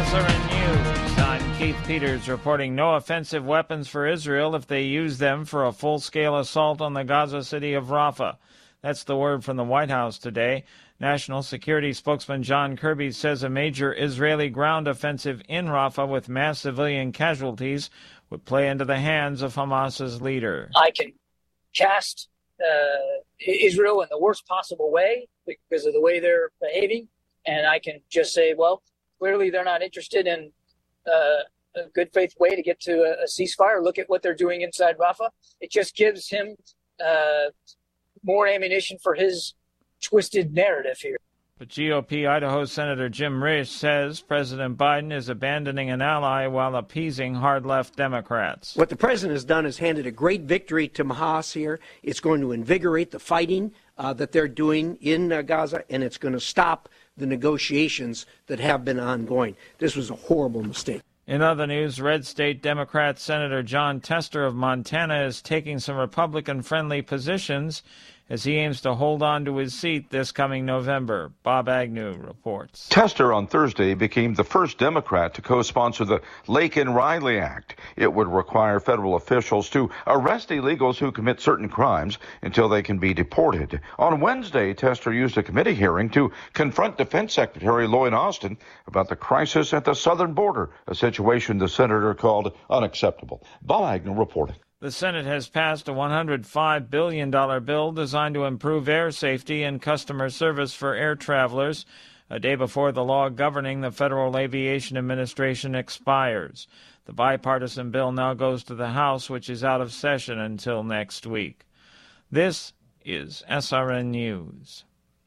SRN News. I'm Keith Peters reporting no offensive weapons for Israel if they use them for a full-scale assault on the Gaza city of Rafah. That's the word from the White House today. National Security spokesman John Kirby says a major Israeli ground offensive in Rafah with mass civilian casualties would play into the hands of Hamas's leader. I can cast Israel in the worst possible way because of the way they're behaving, and I can just say, well, clearly they're not interested in a good faith way to get to a ceasefire. Look at what they're doing inside Rafah. It just gives him more ammunition for his twisted narrative here. But GOP Idaho Senator Jim Risch says President Biden is abandoning an ally while appeasing hard-left Democrats. What the president has done is handed a great victory to Hamas here. It's going to invigorate the fighting that they're doing in Gaza, and it's going to stop the negotiations that have been ongoing. This was a horrible mistake. In other news, Red State Democrat Senator Jon Tester of Montana is taking some Republican-friendly positions as he aims to hold on to his seat this coming November. Bob Agnew reports. Tester on Thursday became the first Democrat to co-sponsor the Laken-Riley Act. It would require federal officials to arrest illegals who commit certain crimes until they can be deported. On Wednesday, Tester used a committee hearing to confront Defense Secretary Lloyd Austin about the crisis at the southern border, a situation the senator called unacceptable. Bob Agnew reporting. The Senate has passed a $105 billion bill designed to improve air safety and customer service for air travelers, a day before the law governing the Federal Aviation Administration expires. The bipartisan bill now goes to the House, which is out of session until next week. This is SRN News.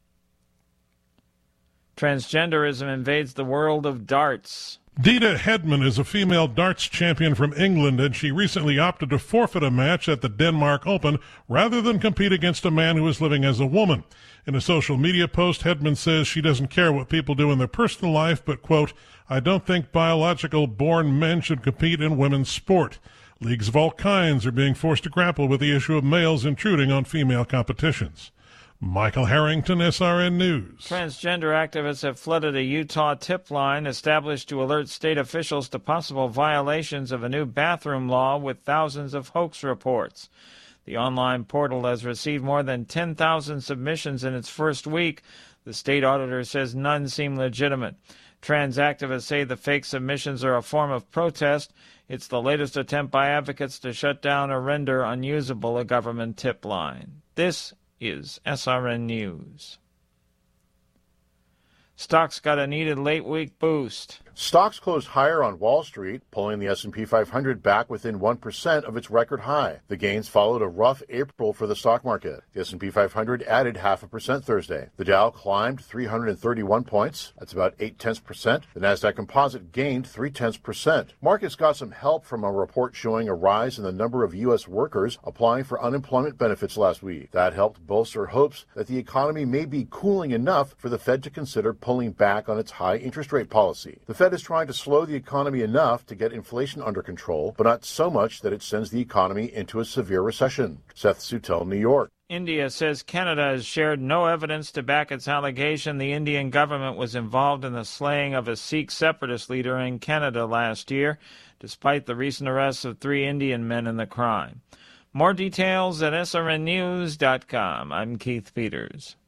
Transgenderism invades the world of darts. Dita Hedman is a female darts champion from England, and she recently opted to forfeit a match at the Denmark Open rather than compete against a man who is living as a woman. In a social media post, Hedman says she doesn't care what people do in their personal life, but, quote, I don't think biological-born men should compete in women's sport. Leagues of all kinds are being forced to grapple with the issue of males intruding on female competitions. Michael Harrington, SRN News. Transgender activists have flooded a Utah tip line established to alert state officials to possible violations of a new bathroom law with thousands of hoax reports. The online portal has received more than 10,000 submissions in its first week. The state auditor says none seem legitimate. Trans activists say the fake submissions are a form of protest. It's the latest attempt by advocates to shut down or render unusable a government tip line. This is SRN News. Stocks got a needed late week boost. Stocks closed higher on Wall Street, pulling the S&P 500 back within 1% of its record high. The gains followed a rough April for the stock market. The S&P 500 added 0.5% Thursday. The Dow climbed 331 points. That's about 0.8%. The Nasdaq Composite gained 0.3%. Markets got some help from a report showing a rise in the number of U.S. workers applying for unemployment benefits last week. That helped bolster hopes that the economy may be cooling enough for the Fed to consider pulling back on its high interest rate policy. The Fed is trying to slow the economy enough to get inflation under control, but not so much that it sends the economy into a severe recession. Seth Sutel, New York. India says Canada has shared no evidence to back its allegation the Indian government was involved in the slaying of a Sikh separatist leader in Canada last year, despite the recent arrests of 3 Indian men in the crime. More details at srnnews.com. I'm Keith Peters.